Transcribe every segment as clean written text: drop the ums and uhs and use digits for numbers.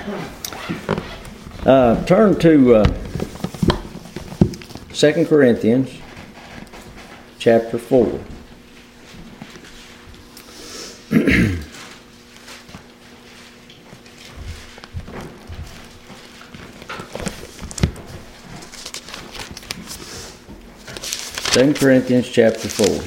Turn to 2 Corinthians chapter 4. Second Corinthians chapter 4.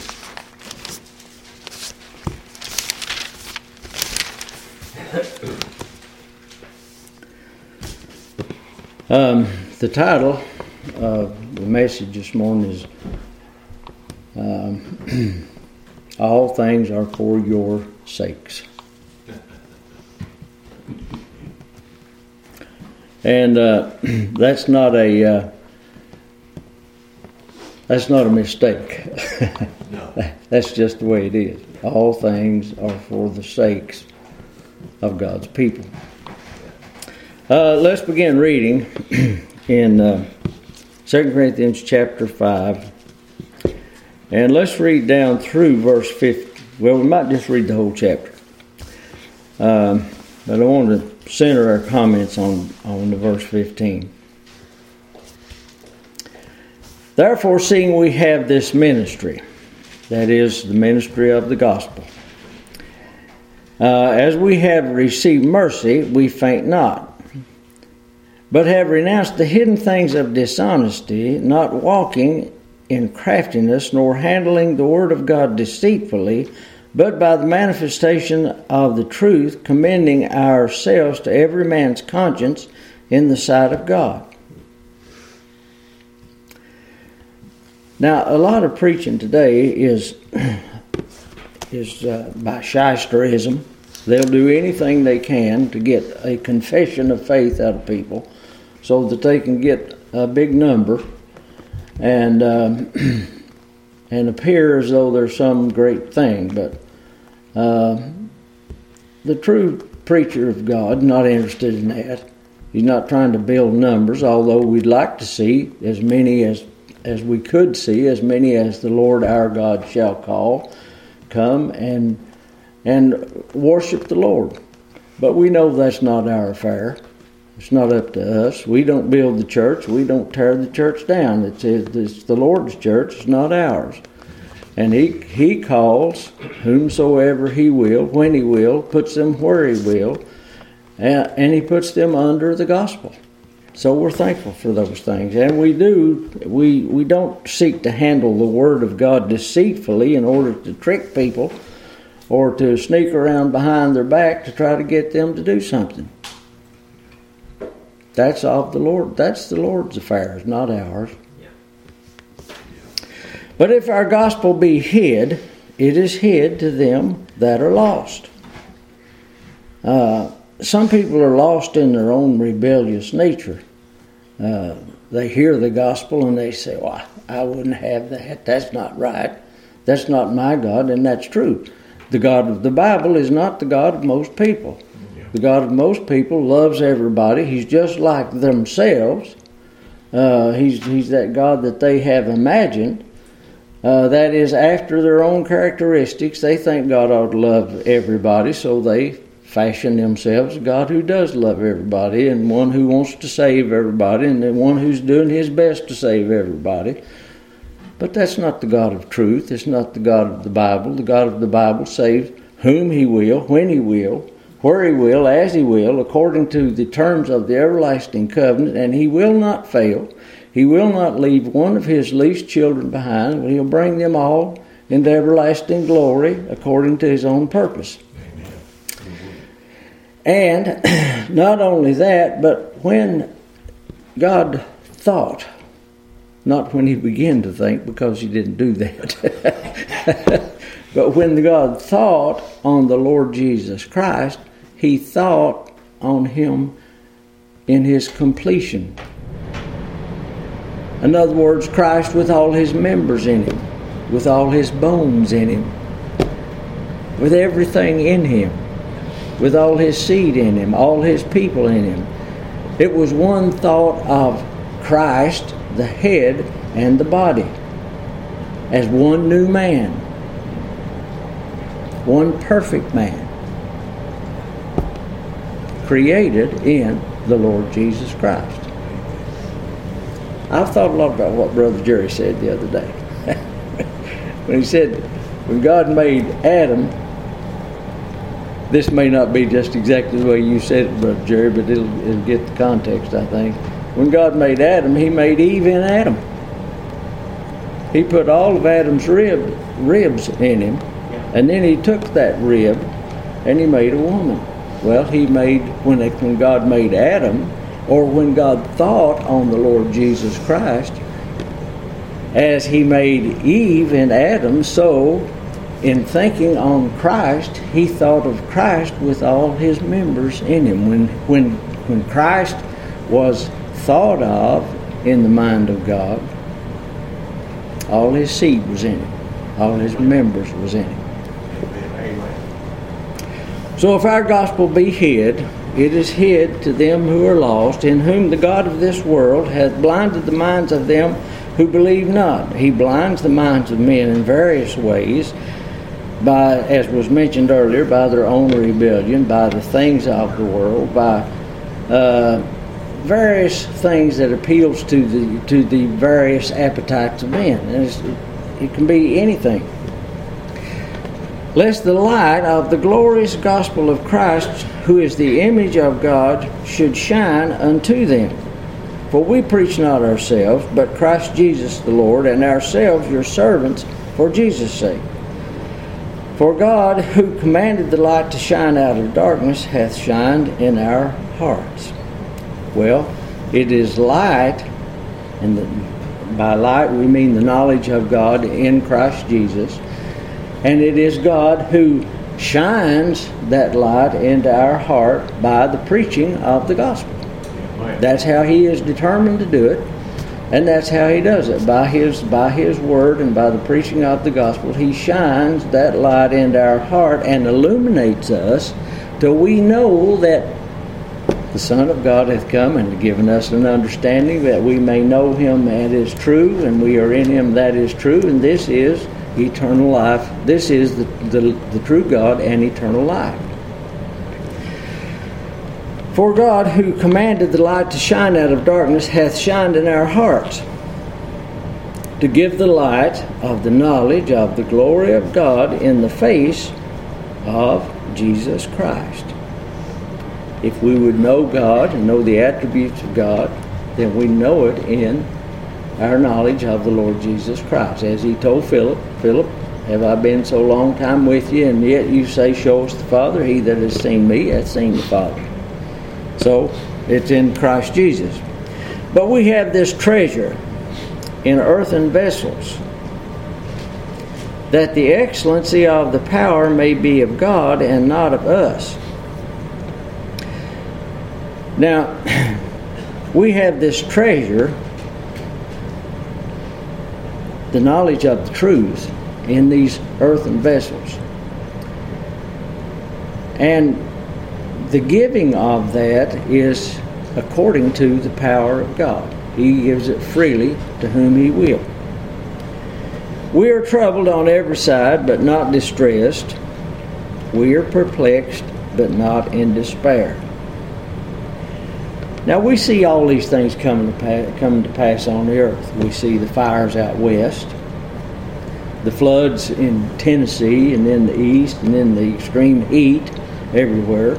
The title of the message this morning is All Things Are For Your Sakes. And that's not a mistake. No. That's just the way it is. All things are for the sakes of God's people. Let's begin reading in 2 Corinthians chapter 5. And let's read down through verse 50. Well, we might just read the whole chapter. But I want to center our comments on the verse 15. Therefore, seeing we have this ministry, that is the ministry of the gospel, as we have received mercy, we faint not, but have renounced the hidden things of dishonesty, not walking in craftiness, nor handling the word of God deceitfully, but by the manifestation of the truth, commending ourselves to every man's conscience in the sight of God. Now, a lot of preaching today is by shysterism. They'll do anything they can to get a confession of faith out of people so that they can get a big number and appear as though there's some great thing. But the true preacher of God, not interested in that. He's not trying to build numbers, although we'd like to see as many as we could see, as many as the Lord our God shall call, come and worship the Lord. But we know that's not our affair. It's not up to us. We don't build the church. We don't tear the church down. It's the Lord's church. It's not ours. And He calls whomsoever He will, when He will, puts them where He will, and He puts them under the gospel. So we're thankful for those things. And we don't seek to handle the Word of God deceitfully in order to trick people or to sneak around behind their back to try to get them to do something. That's of the Lord. That's the Lord's affairs, not ours. Yeah. But if our gospel be hid, it is hid to them that are lost. Some people are lost in their own rebellious nature. They hear the gospel and they say, well, I wouldn't have that. That's not right. That's not my God, and that's true. The God of the Bible is not the God of most people. The God of most people loves everybody. He's just like themselves. He's that God that they have imagined. That is after their own characteristics. They think God ought to love everybody, so they fashion themselves a God who does love everybody, and one who wants to save everybody, and then one who's doing his best to save everybody. But that's not the God of truth. It's not the God of the Bible. The God of the Bible saves whom He will, when He will, where He will, as He will, according to the terms of the everlasting covenant, and He will not fail. He will not leave one of His least children behind, but He'll bring them all into everlasting glory according to His own purpose. And not only that, but when God thought, not when He began to think, because He didn't do that, but when God thought on the Lord Jesus Christ, He thought on Him in His completion. In other words, Christ with all His members in Him, with all His bones in Him, with everything in Him, with all His seed in Him, all His people in Him. It was one thought of Christ, the head and the body, as one new man, one perfect man. created in the Lord Jesus Christ. I've thought a lot about what Brother Jerry said the other day. When he said, when God made Adam, this may not be just exactly the way you said it, Brother Jerry, but it'll get the context, I think. When God made Adam, He made Eve in Adam. He put all of Adam's ribs in him, and then He took that rib and He made a woman. Well, He made, when God made Adam, or when God thought on the Lord Jesus Christ, as He made Eve in Adam, so in thinking on Christ, He thought of Christ with all His members in Him. When Christ was thought of in the mind of God, all His seed was in Him. All His members was in Him. So if our gospel be hid, it is hid to them who are lost, in whom the God of this world hath blinded the minds of them who believe not. He blinds the minds of men in various ways, by, as was mentioned earlier, by their own rebellion, by the things of the world, by various things that appeals to the various appetites of men. And it can be anything. Lest the light of the glorious gospel of Christ, who is the image of God, should shine unto them. For we preach not ourselves, but Christ Jesus the Lord, and ourselves your servants for Jesus' sake. For God, who commanded the light to shine out of darkness, hath shined in our hearts. Well, it is light, and by light we mean the knowledge of God in Christ Jesus. And it is God who shines that light into our heart by the preaching of the gospel. That's how He is determined to do it, and that's how He does it. By His word and by the preaching of the gospel, He shines that light into our heart and illuminates us till we know that the Son of God hath come and given us an understanding that we may know Him that is true, and we are in Him that is true, and this is eternal life. This is the true God and eternal life. For God, who commanded the light to shine out of darkness, hath shined in our hearts, to give the light of the knowledge of the glory of God in the face of Jesus Christ. If we would know God and know the attributes of God, then we know it in our knowledge of the Lord Jesus Christ. As He told Philip, Philip, have I been so long time with you, and yet you say, show us the Father? He that has seen me hath seen the Father. So, it's in Christ Jesus. But we have this treasure in earthen vessels, that the excellency of the power may be of God and not of us. Now, we have this treasure, the knowledge of the truth, in these earthen vessels. And the giving of that is according to the power of God. He gives it freely to whom He will. We are troubled on every side, but not distressed. We are perplexed, but not in despair. Now we see all these things coming to pass on the earth. We see the fires out west, the floods in Tennessee and in the east, and then the extreme heat everywhere.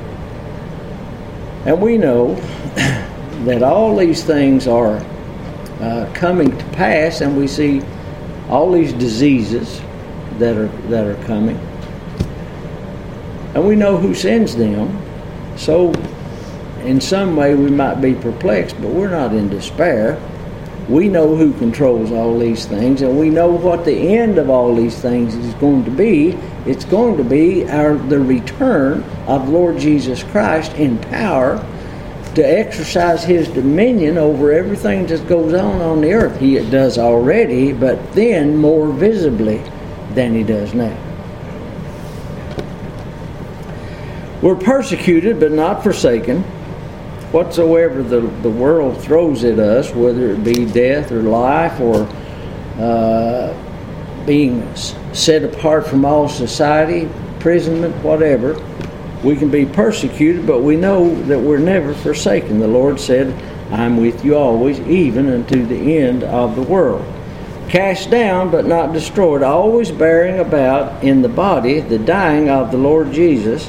And we know that all these things are coming to pass, and we see all these diseases that are coming. And we know who sends them. So in some way we might be perplexed, but we're not in despair. We know who controls all these things, and we know what the end of all these things is going to be. It's going to be the return of Lord Jesus Christ in power to exercise His dominion over everything that goes on the earth. He does already, but then more visibly than He does now. We're persecuted but not forsaken. Whatsoever the world throws at us, whether it be death or life or being set apart from all society, imprisonment, whatever, We can be persecuted, but we know that we're never forsaken. The Lord said, I'm with you always, even unto the end of the world. Cast down, but not destroyed, always bearing about in the body the dying of the Lord Jesus,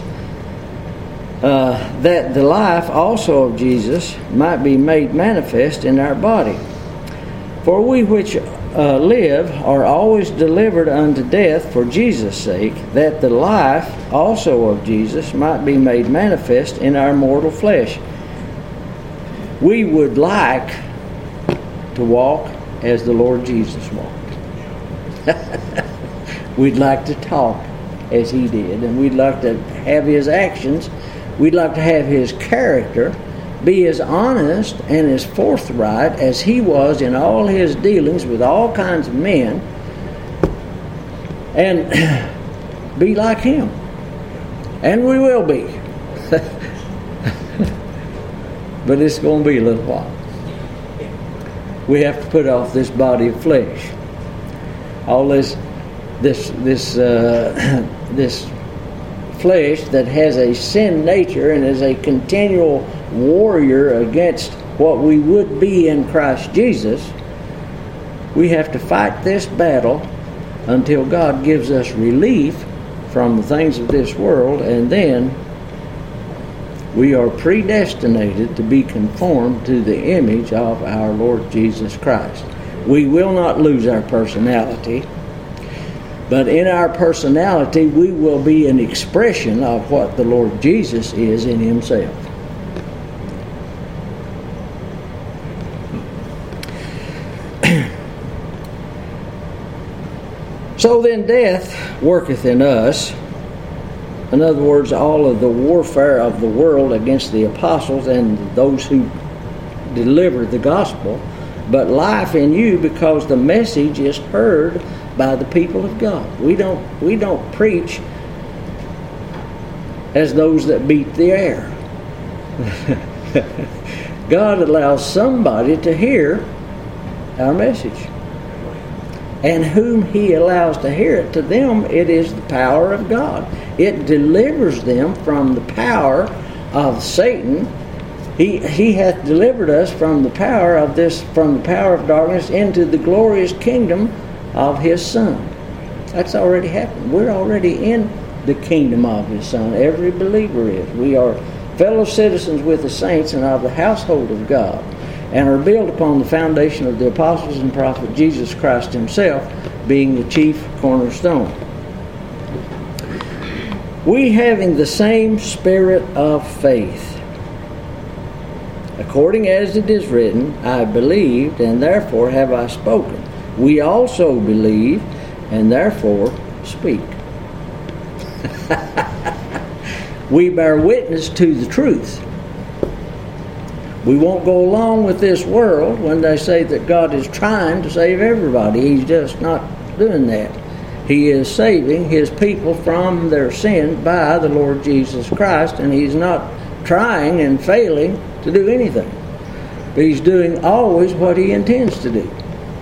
that the life also of Jesus might be made manifest in our body. For we which live are always delivered unto death for Jesus' sake, that the life also of Jesus might be made manifest in our mortal flesh. We would like to walk as the Lord Jesus walked. We'd like to talk as He did, and we'd like to have His actions. We'd like to have His character, be as honest and as forthright as He was in all His dealings with all kinds of men, and be like Him. And we will be. But it's going to be a little while. We have to put off this body of flesh. All this flesh that has a sin nature and is a continual warrior against what we would be in Christ Jesus. We have to fight this battle until God gives us relief from the things of this world, and then we are predestinated to be conformed to the image of our Lord Jesus Christ. We will not lose our personality, but in our personality we will be an expression of what the Lord Jesus is in Himself. So then death worketh in us. In other words, all of the warfare of the world against the apostles and those who delivered the gospel, but life in you, because the message is heard by the people of God. We don't preach as those that beat the air. God allows somebody to hear our message. And whom He allows to hear it, to them it is the power of God. It delivers them from the power of Satan. He hath delivered us from the power of darkness into the glorious kingdom of His Son. That's already happened. We're already in the kingdom of His Son. Every believer is. We are fellow citizens with the saints and of the household of God, and are built upon the foundation of the apostles and prophet Jesus Christ Himself, being the chief cornerstone. We having the same spirit of faith, according as it is written, I believed, and therefore have I spoken. We also believe, and therefore speak. We bear witness to the truth. We won't go along with this world when they say that God is trying to save everybody. He's just not doing that. He is saving His people from their sin by the Lord Jesus Christ, and He's not trying and failing to do anything. But He's doing always what He intends to do.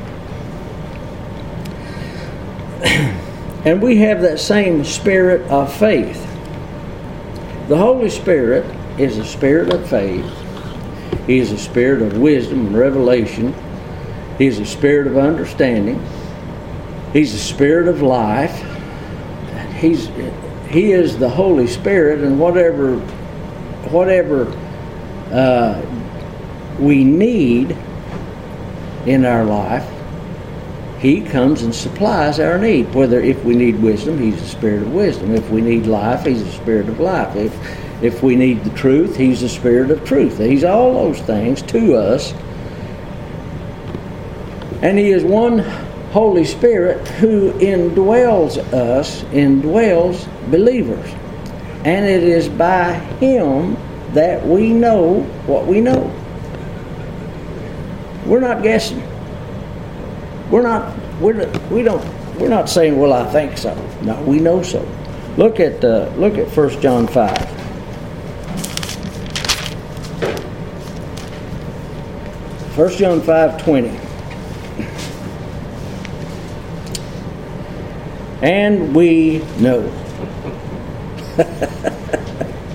And we have that same spirit of faith. The Holy Spirit is a spirit of faith. He is a spirit of wisdom and revelation. He is a spirit of understanding. He's a spirit of life. He is the Holy Spirit, and whatever we need in our life, He comes and supplies our need. Whether if we need wisdom, He's the spirit of wisdom. If we need life, He's the spirit of life. If we need the truth, He's the spirit of truth. He's all those things to us. And He is one Holy Spirit who indwells us, indwells believers. And it is by Him that we know what we know. We're not guessing. We're not saying, well, I think so. No, we know so. Look at 1 John 5. 1 John 5:20. And we know.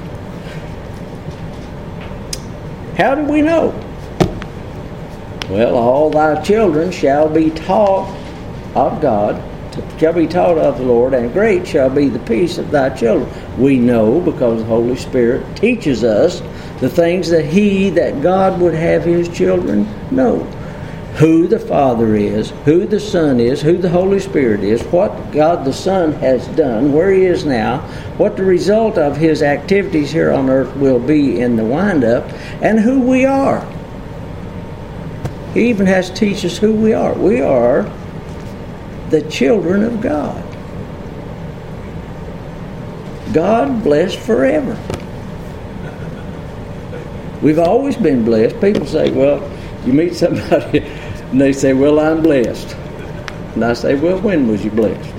How do we know? Well, all thy children shall be taught of God, shall be taught of the Lord, and great shall be the peace of thy children. We know because the Holy Spirit teaches us the things that God would have His children know. Who the Father is, who the Son is, who the Holy Spirit is, what God the Son has done, where He is now, what the result of His activities here on earth will be in the wind-up, and who we are. He even has to teach us who we are. We are the children of God. God blessed forever. We've always been blessed. People say, well, you meet somebody and they say, well, I'm blessed. And I say, well, when was you blessed?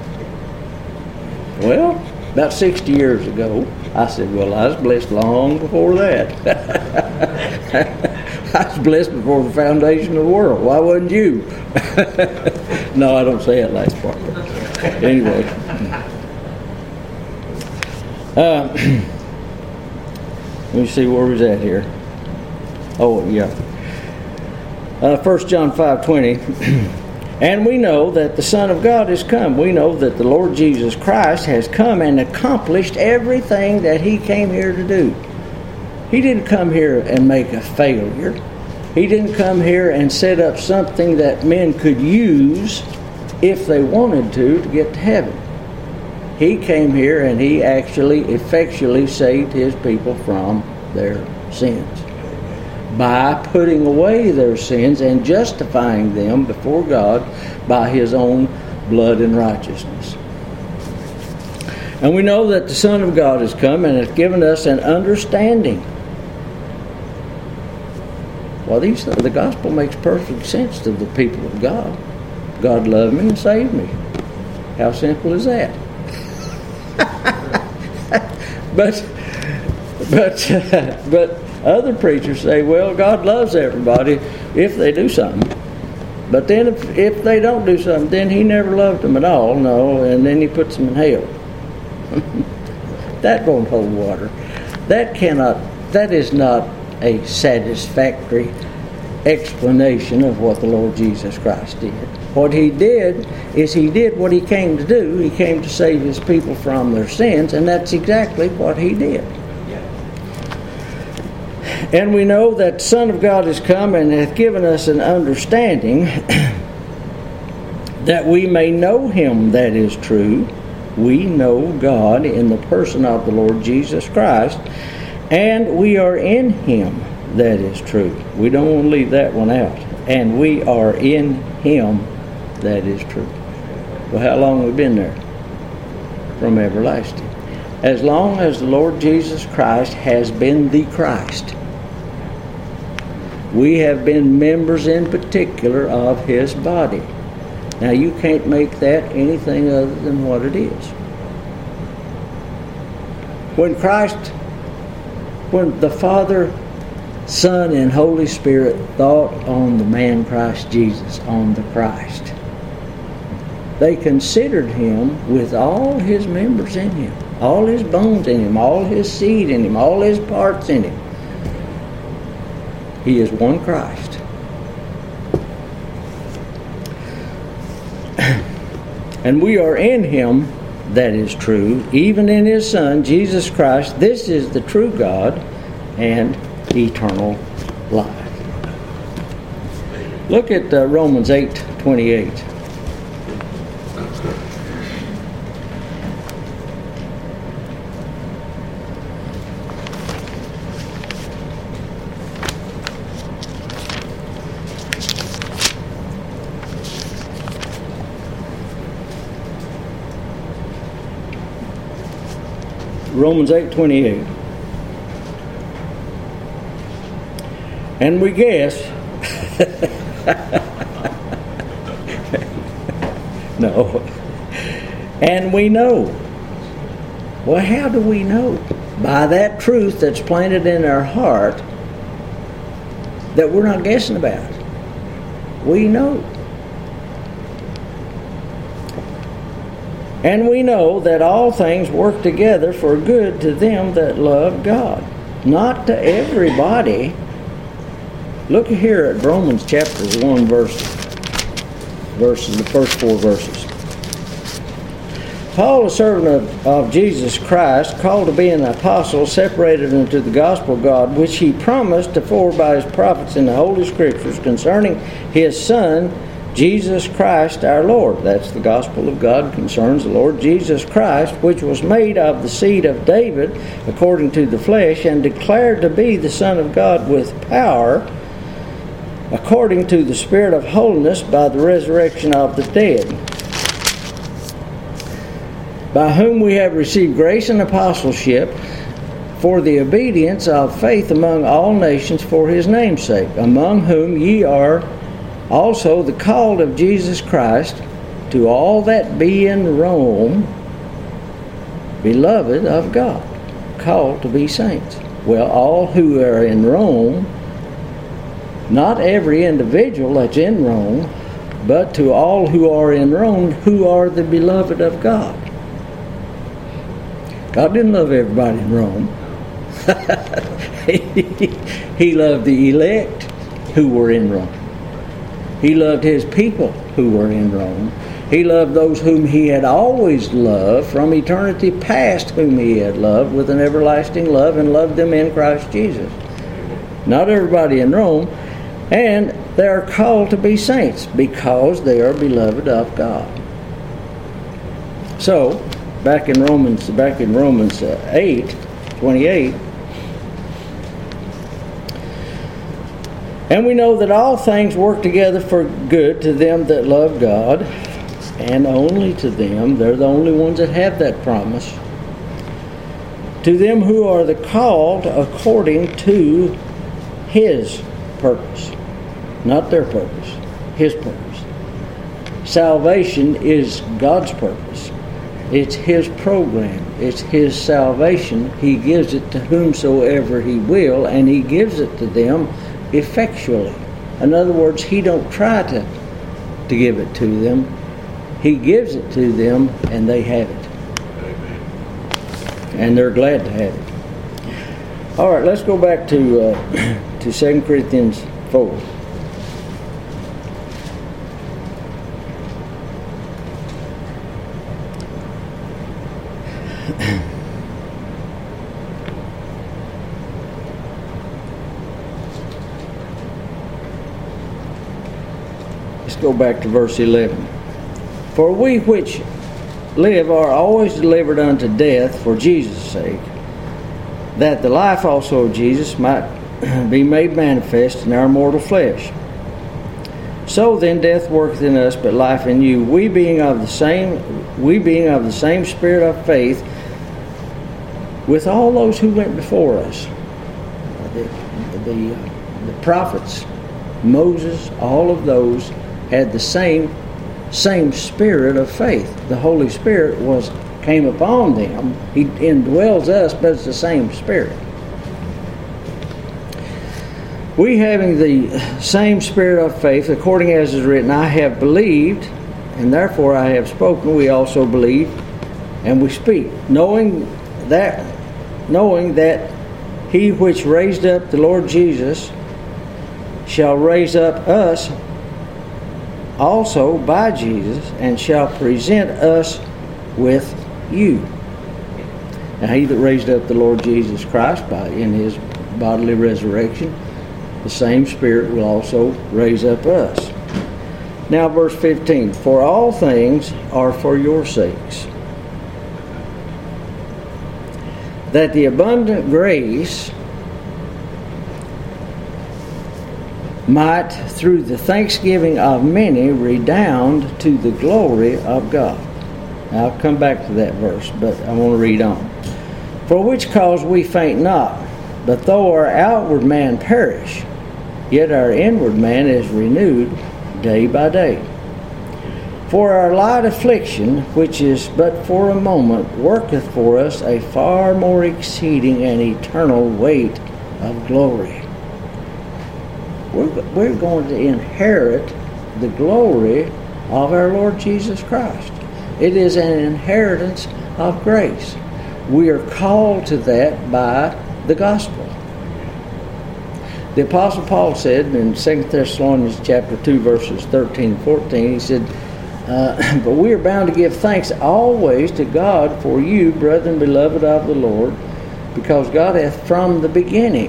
Well, about 60 years ago. I said, well, I was blessed long before that. I was blessed before the foundation of the world. Why wasn't you? No, I don't say that last part. Anyway. Let me see where was that here. Oh, yeah. 1 John 5:20. And we know that the Son of God has come. We know that the Lord Jesus Christ has come and accomplished everything that He came here to do. He didn't come here and make a failure. He didn't come here and set up something that men could use if they wanted to get to heaven. He came here and He actually effectually saved His people from their sins by putting away their sins and justifying them before God by His own blood and righteousness. And we know that the Son of God has come and has given us an understanding. Well, the gospel makes perfect sense to the people of God. God loved me and saved me. How simple is that? But other preachers say, well, God loves everybody if they do something. But then if they don't do something, then He never loved them at all. No, and then He puts them in hell. That won't hold water. That is not a satisfactory explanation of what the Lord Jesus Christ did. What He did is He did what He came to do. He came to save His people from their sins, and that's exactly what He did. And we know that the Son of God has come and hath given us an understanding that we may know Him that is true. We know God in the person of the Lord Jesus Christ, and we are in Him that is true. We don't want to leave that one out. And we are in Him that is true. Well, how long have we been there? From everlasting. As long as the Lord Jesus Christ has been the Christ. We have been members in particular of His body. Now you can't make that anything other than what it is. When the Father, Son, and Holy Spirit thought on the man Christ Jesus, on the Christ, they considered Him with all His members in Him, all His bones in Him, all His seed in Him, all His parts in Him. He is one Christ. And we are in Him that is true, even in His Son, Jesus Christ. This is the true God and eternal life. Look at Romans 8:28. Romans 8:28. And we guess. No. And we know. Well, how do we know? By that truth that's planted in our heart that we're not guessing about. We know. And we know that all things work together for good to them that love God. Not to everybody, Look here at Romans chapter 1, verses, the first 4 verses. Paul, a servant of Jesus Christ, called to be an apostle, separated unto the gospel of God, which he promised afore by his prophets in the Holy Scriptures concerning his Son, Jesus Christ our Lord. That's the gospel of God, concerns the Lord Jesus Christ, which was made of the seed of David according to the flesh, and declared to be the Son of God with power, according to the Spirit of holiness, by the resurrection of the dead, by whom we have received grace and apostleship for the obedience of faith among all nations for his name's sake, among whom ye are also the called of Jesus Christ, to all that be in Rome, beloved of God, called to be saints. Well, all who are in Rome, not every individual that's in Rome, but to all who are in Rome, who are the beloved of God. God didn't love everybody in Rome. He loved the elect who were in Rome. He loved his people who were in Rome. He loved those whom he had always loved from eternity past, whom he had loved with an everlasting love, and loved them in Christ Jesus. Not everybody in Rome. And they are called to be saints because they are beloved of God. So, back in Romans 8:28, and we know that all things work together for good to them that love God, and only to them. They're the only ones that have that promise. To them who are the called according to his purpose. Not their purpose, his purpose. Salvation is God's purpose. It's his program. It's his salvation. He gives it to whomsoever he will, and he gives it to them effectually. In other words, he don't try to give it to them. He gives it to them, and they have it. And they're glad to have it. All right, let's go back to 2 Corinthians 4. Go back to verse 11. For we which live are always delivered unto death for Jesus' sake, that the life also of Jesus might be made manifest in our mortal flesh. So then death worketh in us, but life in you. We being of the same spirit of faith, with all those who went before us, the prophets, Moses, all of those had the same spirit of faith. The Holy Spirit came upon them. He indwells us, but it's the same Spirit. We having the same spirit of faith, according as is written, I have believed, and therefore I have spoken. We also believe, and we speak, knowing that he which raised up the Lord Jesus shall raise up us also by Jesus, and shall present us with you. Now he that raised up the Lord Jesus Christ in his bodily resurrection, the same Spirit will also raise up us. Now verse 15, for all things are for your sakes, that the abundant grace might, through the thanksgiving of many, redound to the glory of God. Now, I'll come back to that verse, but I want to read on. For which cause we faint not, but though our outward man perish, yet our inward man is renewed day by day. For our light affliction, which is but for a moment, worketh for us a far more exceeding and eternal weight of glory. We're going to inherit the glory of our Lord Jesus Christ. It is an inheritance of grace. We are called to that by the gospel. The Apostle Paul said in 2 Thessalonians chapter 2, verses 13 and 14, he said, but we are bound to give thanks always to God for you, brethren, beloved of the Lord, because God hath from the beginning,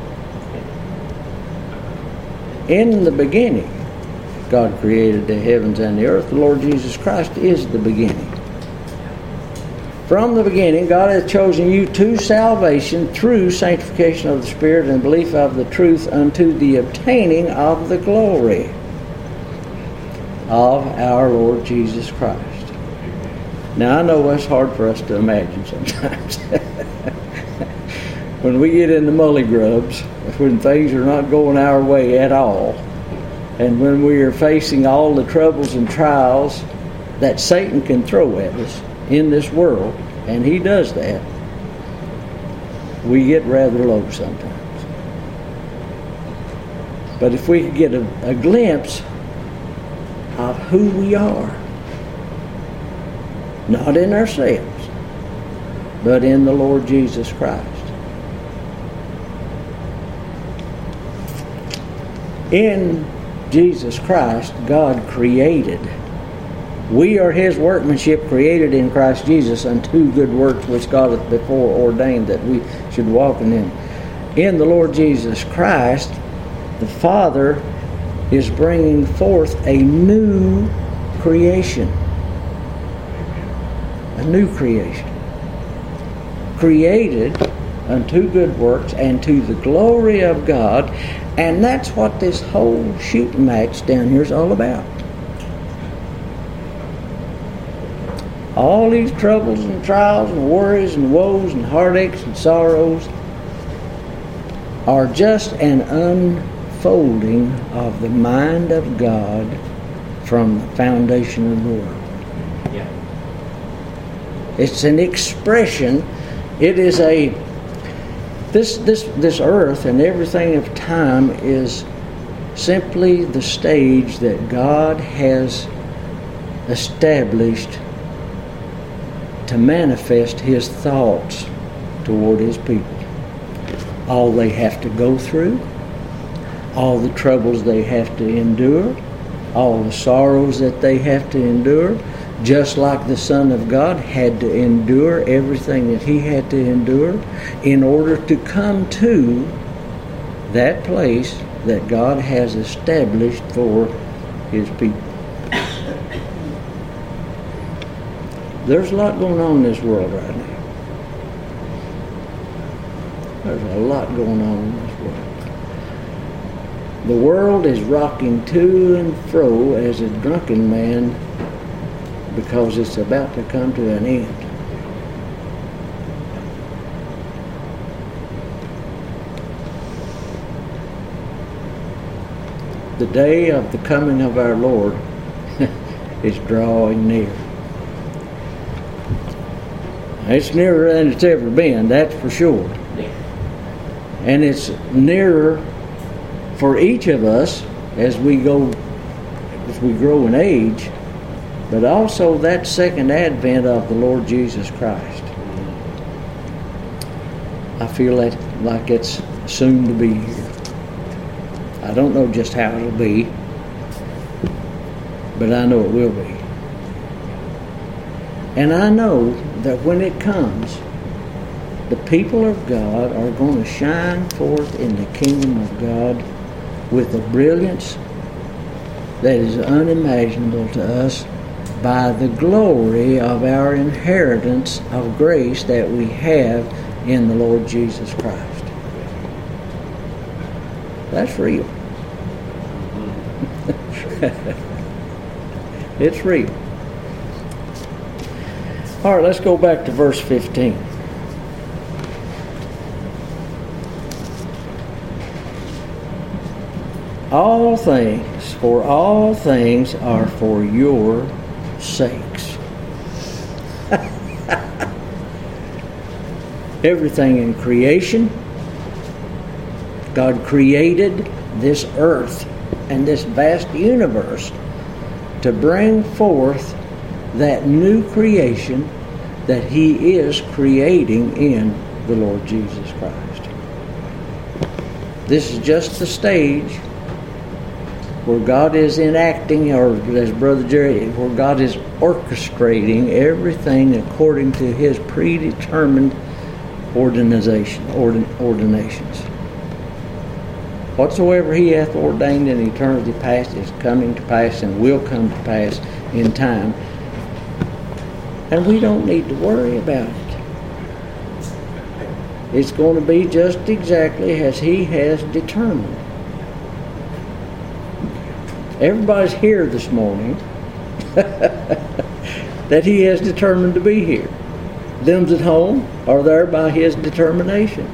in the beginning, God created the heavens and the earth. The Lord Jesus Christ is the beginning. From the beginning, God hath chosen you to salvation through sanctification of the Spirit and belief of the truth unto the obtaining of the glory of our Lord Jesus Christ. Now, I know that's hard for us to imagine sometimes. When we get into mully grubs, when things are not going our way at all, and when we are facing all the troubles and trials that Satan can throw at us in this world, and he does that, we get rather low sometimes. But if we could get a glimpse of who we are, not in ourselves, but in the Lord Jesus Christ. In Jesus Christ, God created. We are His workmanship, created in Christ Jesus unto good works which God hath before ordained that we should walk in them. In the Lord Jesus Christ, the Father is bringing forth a new creation. A new creation. Created unto good works and to the glory of God. And that's what this whole shooting match down here is all about. All these troubles and trials and worries and woes and heartaches and sorrows are just an unfolding of the mind of God from the foundation of the world. Yeah. It's an expression. It is a this earth and everything of time is simply the stage that God has established to manifest His thoughts toward His people. All they have to go through, all the troubles they have to endure, all the sorrows that they have to endure, just like the Son of God had to endure everything that He had to endure in order to come to that place that God has established for His people. There's a lot going on in this world right now. There's a lot going on in this world. The world is rocking to and fro as a drunken man because it's about to come to an end. The day of the coming of our Lord is drawing near. It's nearer than it's ever been, that's for sure. And it's nearer for each of us as we grow in age, but also that second advent of the Lord Jesus Christ. I feel that like it's soon to be here. I don't know just how it'll be, but I know it will be. And I know that when it comes, the people of God are going to shine forth in the kingdom of God with a brilliance that is unimaginable to us by the glory of our inheritance of grace that we have in the Lord Jesus Christ. That's real. It's real. All right, let's go back to verse 15. All things are for your sakes. Everything in creation, God created this earth and this vast universe to bring forth that new creation that He is creating in the Lord Jesus Christ. This is just the stage where God is enacting, or as Brother Jerry, where God is orchestrating everything according to His predetermined ordinations. Whatsoever He hath ordained in eternity past is coming to pass and will come to pass in time. And we don't need to worry about it. It's going to be just exactly as He has determined. Everybody's here this morning that He has determined to be here. Them's at home are there by His determination.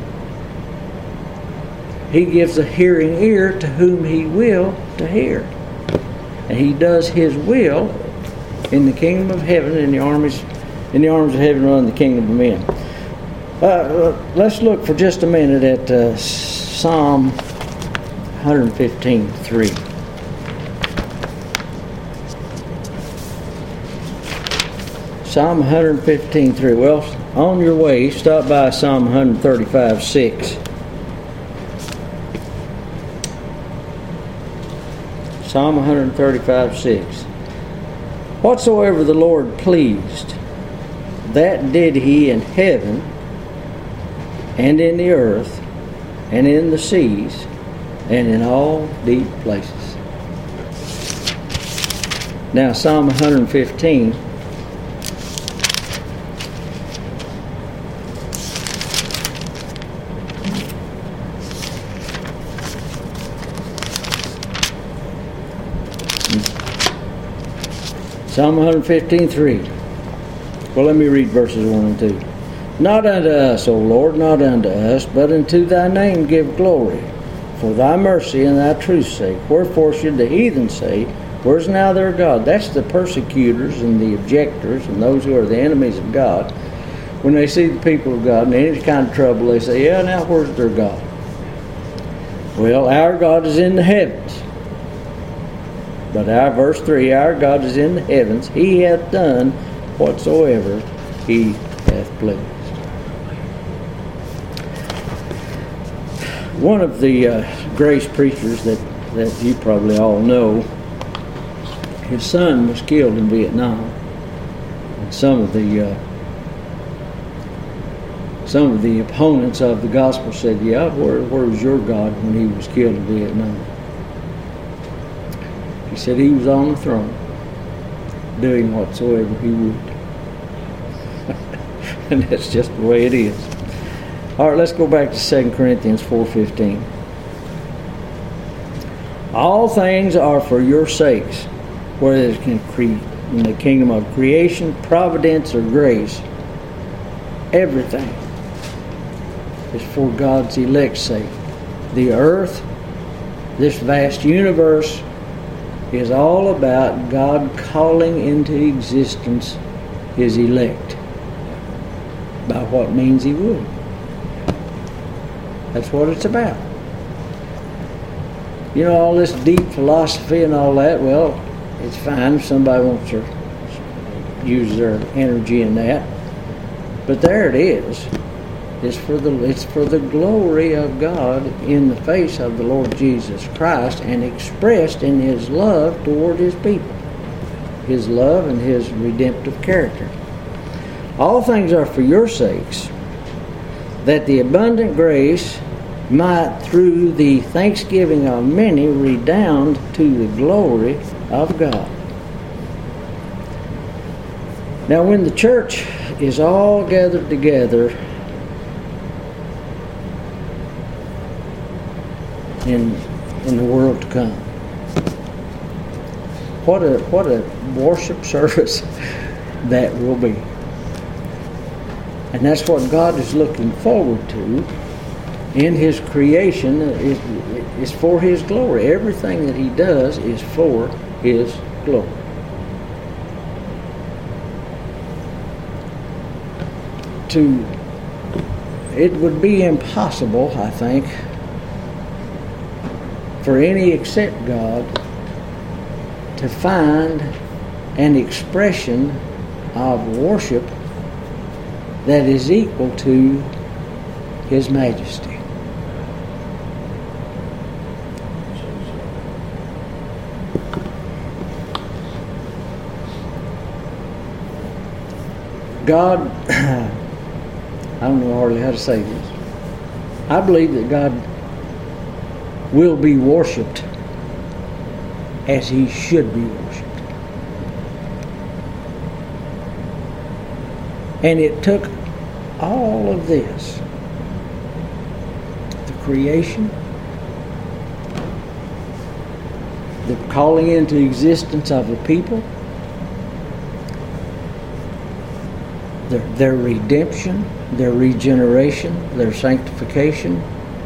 He gives a hearing ear to whom He will to hear. And He does His will in the kingdom of heaven, in the arms of heaven run the kingdom of men. Let's look for just a minute at Psalm 115:3. Psalm 115:3. Well, on your way, stop by Psalm 135:6. Psalm 135:6. Whatsoever the Lord pleased, that did He in heaven, and in the earth, and in the seas, and in all deep places. Now, Psalm 115. Psalm 115:3. Well, let me read verses 1 and 2. Not unto us, O Lord, not unto us, but unto Thy name give glory, for Thy mercy and Thy truth's sake. Wherefore should the heathen say, Where's now their God? That's the persecutors and the objectors and those who are the enemies of God. When they see the people of God in any kind of trouble, they say, Yeah, now where's their God? Well, our God is in the heavens. But verse 3, our God is in the heavens. He hath done whatsoever He hath pleased. One of the grace preachers that you probably all know, his son was killed in Vietnam. And some of the opponents of the gospel said, yeah, where was your God when he was killed in Vietnam? He said he was on the throne, doing whatsoever He would. And that's just the way it is. All right, let's go back to 2 Corinthians 4:15. All things are for your sakes, whether it's in the kingdom of creation, providence, or grace. Everything is for God's elect's sake. The earth, this vast universe, is all about God calling into existence His elect by what means He would. That's what it's about. You know, all this deep philosophy and all that, well, it's fine if somebody wants to use their energy in that. But there it is. It's for the glory of God in the face of the Lord Jesus Christ and expressed in His love toward His people. His love and His redemptive character. All things are for your sakes, that the abundant grace might through the thanksgiving of many redound to the glory of God. Now when the church is all gathered together in the world to come, what a worship service that will be. And that's what God is looking forward to in His creation. Is for His glory. Everything that He does is for His glory. It would be impossible, I think, for any except God to find an expression of worship that is equal to His majesty. God, I don't know hardly how to say this. I believe that God will be worshipped as He should be worshipped. And it took all of this, the creation, the calling into existence of the people, their redemption, their regeneration, their sanctification,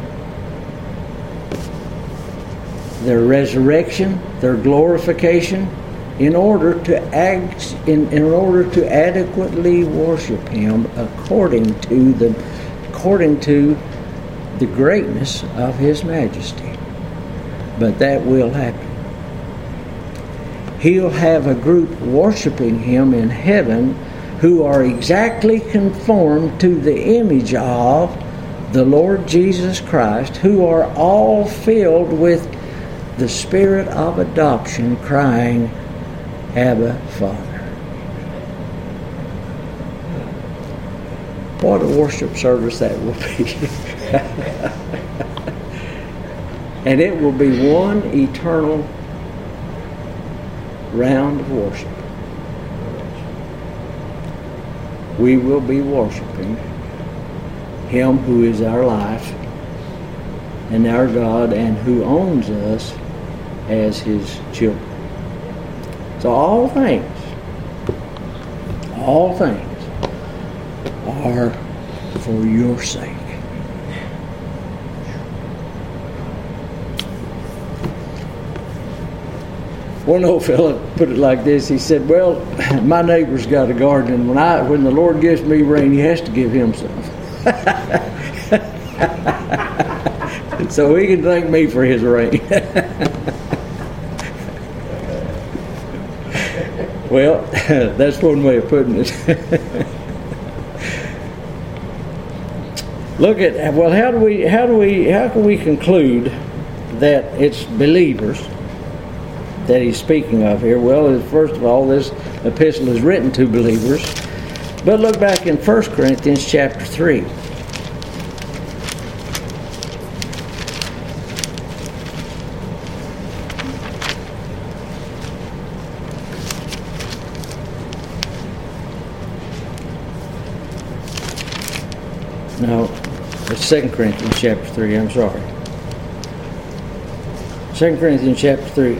their resurrection, their glorification, in order to adequately worship Him according to the greatness of His majesty. But that will happen. He'll have a group worshiping Him in heaven who are exactly conformed to the image of the Lord Jesus Christ, who are all filled with the Spirit of adoption, crying, Abba, Father. What a worship service that will be. And it will be one eternal round of worship. We will be worshiping Him who is our life and our God and who owns us as His children. So all things are for your sake. One old fella put it like this. He said, well, my neighbor's got a garden, and when the Lord gives me rain, He has to give him some. So he can thank me for his rain. Well, that's one way of putting it. Look at, well, how can we conclude that it's believers that he's speaking of here? Well, first of all, this epistle is written to believers. But look back in 1 Corinthians chapter 3. No, it's 2 Corinthians chapter 3, I'm sorry. 2 Corinthians chapter 3.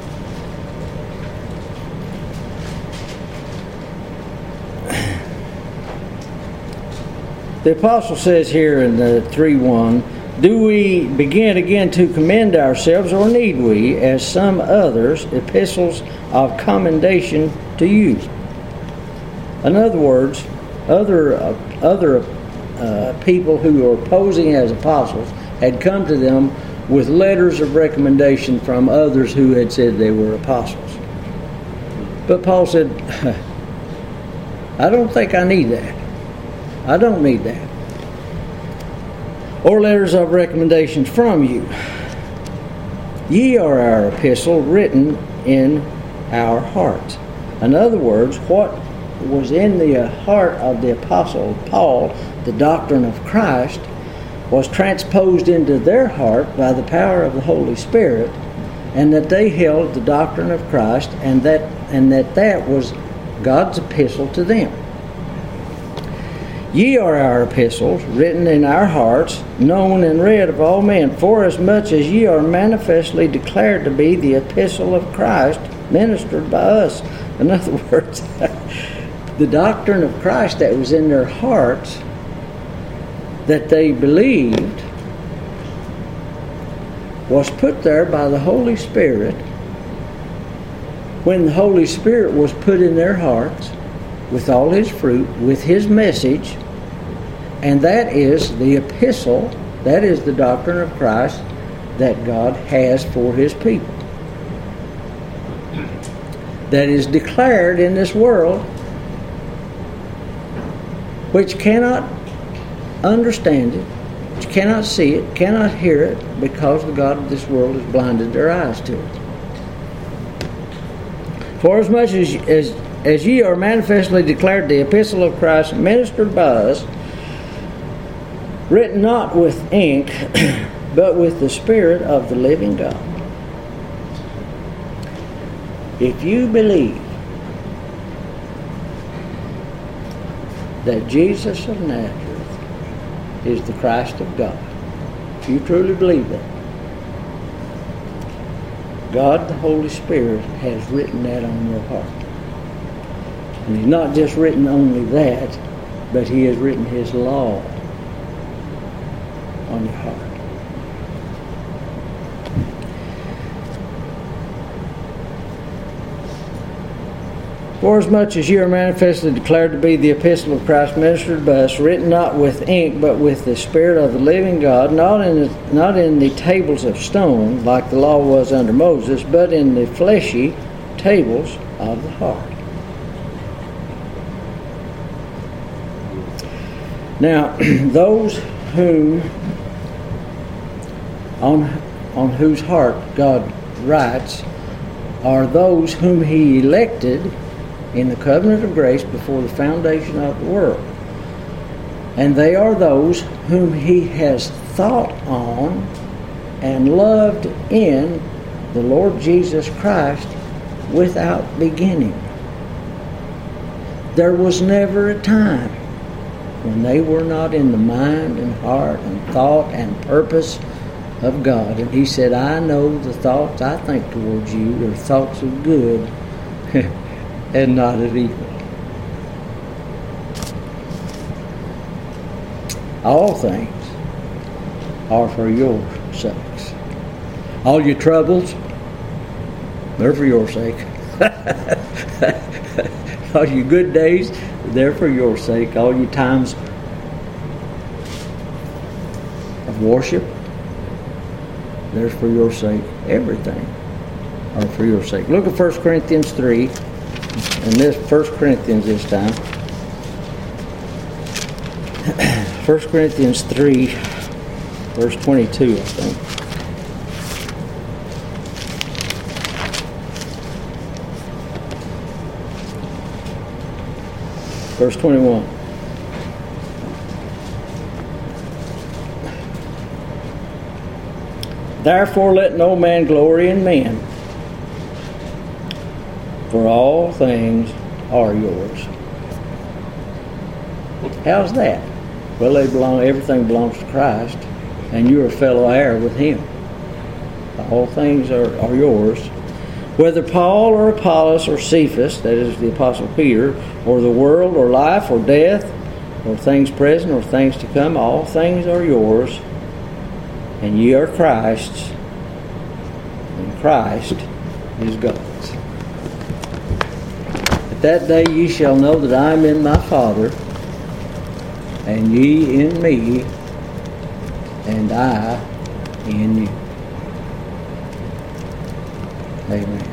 The apostle says here in 3:1, do we begin again to commend ourselves, or need we, as some others, epistles of commendation to you? In other words, other people who are posing as apostles had come to them with letters of recommendation from others who had said they were apostles. But Paul said, I don't think I need that. I don't need that. Or letters of recommendation from you. Ye are our epistle, written in our hearts. In other words, what was in the heart of the apostle Paul, the doctrine of Christ, was transposed into their heart by the power of the Holy Spirit, and that they held the doctrine of Christ, and that was God's epistle to them. Ye are our epistles, written in our hearts, known and read of all men, forasmuch as ye are manifestly declared to be the epistle of Christ, ministered by us. In other words, the doctrine of Christ that was in their hearts, that they believed, was put there by the Holy Spirit. When the Holy Spirit was put in their hearts with all His fruit, with His message, and that is the epistle, that is the doctrine of Christ that God has for His people, that is declared in this world, which cannot understand it, which cannot see it, cannot hear it, because the God of this world has blinded their eyes to it. For as much as as ye are manifestly declared the epistle of Christ, ministered by us, written not with ink, but with the Spirit of the living God. If you believe that Jesus of Nazareth is the Christ of God, if you truly believe that, God the Holy Spirit has written that on your heart. And He's not just written only that, but He has written His law on your heart. Forasmuch as ye are manifestly declared to be the epistle of Christ, ministered by us, written not with ink, but with the Spirit of the living God, not in the tables of stone, like the law was under Moses, but in the fleshy tables of the heart. Now, those whom on whose heart God writes are those whom He elected in the covenant of grace before the foundation of the world. And they are those whom He has thought on and loved in the Lord Jesus Christ without beginning. There was never a time when they were not in the mind and heart and thought and purpose of God. And He said, I know the thoughts I think towards you. They're thoughts of good and not of evil. All things are for your sakes. All your troubles, they're for your sake. All your good days, they're for your sake. All your times of worship, they're for your sake. Everything are for your sake. Look at 1 Corinthians 3. And this 1 Corinthians this time. 1 Corinthians 3, verse 22, I think. Verse 21. Therefore let no man glory in men, for all things are yours. How's that? Well, everything belongs to Christ, and you're a fellow heir with Him. All things are yours. Whether Paul or Apollos or Cephas, that is the Apostle Peter, or the world or life or death, or things present or things to come, all things are yours, and ye are Christ's, and Christ is God's. At that day ye shall know that I am in my Father, and ye in me, and I in you. Amen.